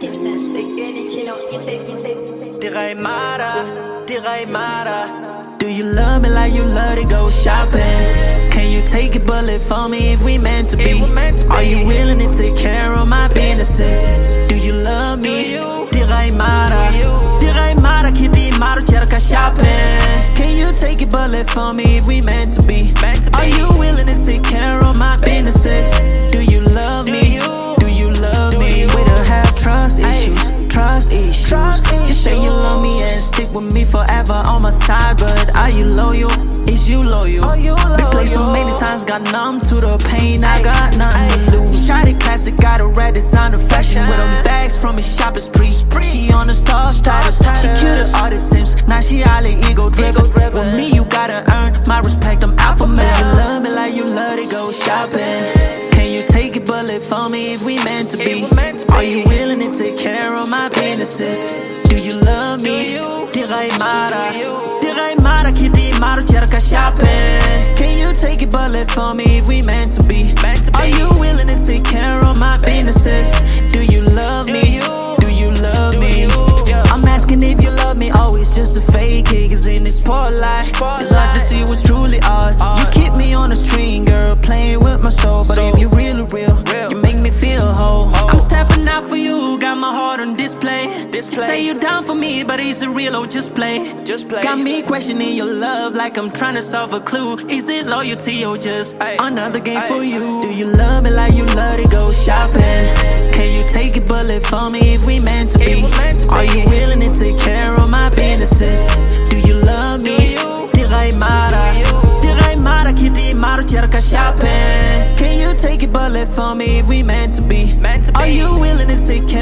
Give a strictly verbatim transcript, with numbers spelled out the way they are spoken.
Dipsens beginning of it. Direi Mara, Direi Mara. Do you love me like you love to go shopping? Can you take a bullet for me if we meant to be? Are you willing to take care of my businesses? Do you love me? Direi Mara, Direi Mara, kitty Mara, cerca shopping. Can you take a bullet for me if we meant to be? Are you willing to take care of my businesses? Do you love me? Do you love me? We don't have trust issues, trust issues. Just say you love me and stick with me forever on my side. But are you loyal? Is you loyal? Been played so many times, got numb to the pain. I got nothing to lose. Shotty classic, got a red designer fashion with them bags from his shopping spree. She on the star status, she cute as all the Sims. Now she all ego driven. With me, you gotta earn my respect. I'm alpha male. You love me like you love to go shopping. Can you take a bullet for me if we meant to be? Are you willing to take care of my businesses? Do you love me? Direi Mara, Direi Mara, kitty Mara, cerca shopping. Can you take a bullet for me if we meant to be? Are you willing to take care of my businesses? Do you love me? Do you love me? I'm asking if you love me, always just a fake it. Cause in this spotlight, it's hard to see what's truly odd. You keep me on the string, girl, playing with my soul. But if you're really real, you make me feel whole. I'm stepping out for you, got my heart on display. Say you down for me, but is it real or just play? Got me questioning your love like I'm trying to solve a clue. Is it loyalty or just another game for you? Do you love me like you love to go shopping? Can you take a bullet for me if we meant to be? Are you willing to take care of my businesses? Do you love me? Direi Mara, Direi Mara, kitty Mara, cerca shopping. Can you take a bullet for me if we meant to be? Are you willing to take